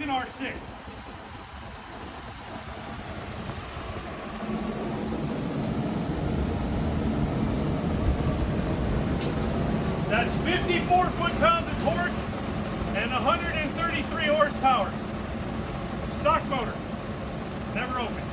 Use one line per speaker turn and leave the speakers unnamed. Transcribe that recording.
Falcon R6. That's 54 foot-pounds of torque and 133 horsepower. Stock motor, never opened.